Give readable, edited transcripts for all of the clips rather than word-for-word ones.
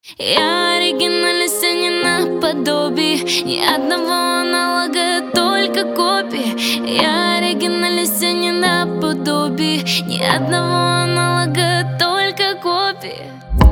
Я оригинальность, а не наподобие. Ни одного аналога, только копии. Я оригинальность, а не наподобие. Ни одного аналога, только копии.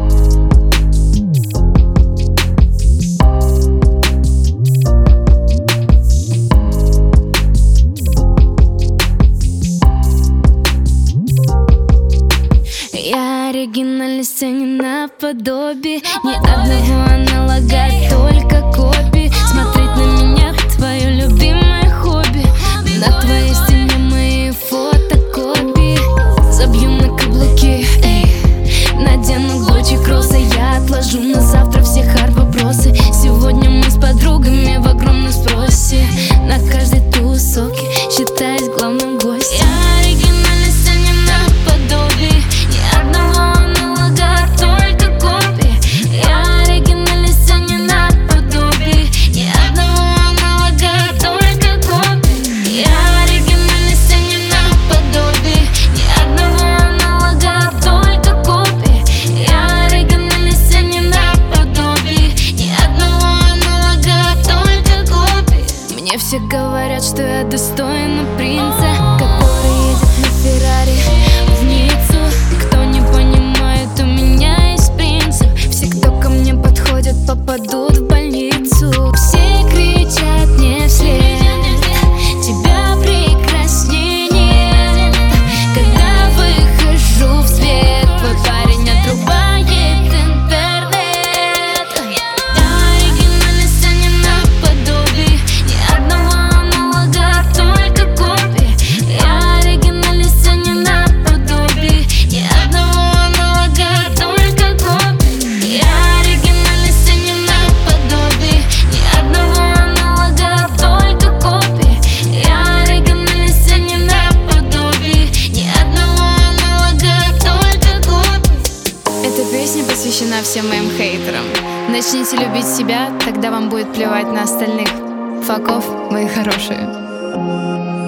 Я оригинальность, а не наподобие. Ни одного аналога, только копии. Смотреть на меня — твое любимое хобби. На твоей стене мои фотокопии. Забью на каблуки, эй, надену Гуччи кроссы. Я отложу на завтра все хард-вопросы. Сегодня мы с подругами в огромном спросе. На каждой тусовке считаюсь главным гостем. Все говорят, что я достойна принца, который едет на Феррари в Ниццу. Кто не понимает, у меня есть принцип. Все, кто ко мне подходят, попадут в больницу. Все кричат мне вслед: тебя прекраснее нет. Когда выхожу в свет, твой парень отрубает интернет. Оригинальность, а не наподобие. Песня посвящена всем моим хейтерам. Начните любить себя, тогда вам будет плевать на остальных. Fuck off, мои хорошие.